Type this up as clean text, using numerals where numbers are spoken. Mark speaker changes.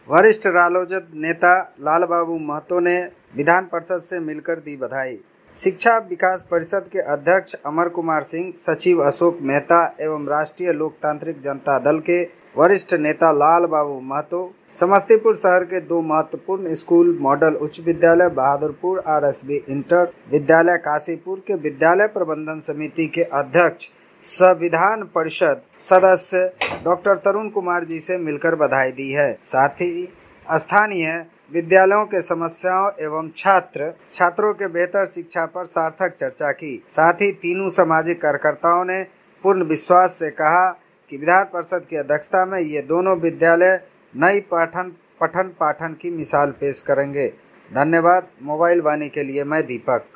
Speaker 1: वरिष्ठ रालोजद नेता लालबाबू महतो ने विधान परिषद से मिलकर दी बधाई। शिक्षा विकास परिषद के अध्यक्ष अमर कुमार सिंह, सचिव अशोक मेहता एवं राष्ट्रीय लोकतांत्रिक जनता दल के वरिष्ठ नेता लालबाबू महतो समस्तीपुर शहर के 2 महत्वपूर्ण स्कूल मॉडल उच्च विद्यालय बहादुरपुर RSB इंटर विद्यालय काशीपुर के विद्यालय प्रबंधन समिति के अध्यक्ष संविधान परिषद सदस्य डॉक्टर तरुण कुमार जी से मिलकर बधाई दी है। साथ ही स्थानीय विद्यालयों के समस्याओं एवं छात्रों के बेहतर शिक्षा पर सार्थक चर्चा की। साथ ही तीनों सामाजिक कार्यकर्ताओं ने पूर्ण विश्वास से कहा कि विधान परिषद की अध्यक्षता में ये दोनों विद्यालय नई पठन पाठन की मिसाल पेश करेंगे। धन्यवाद। मोबाइल वाणी के लिए मैं दीपक।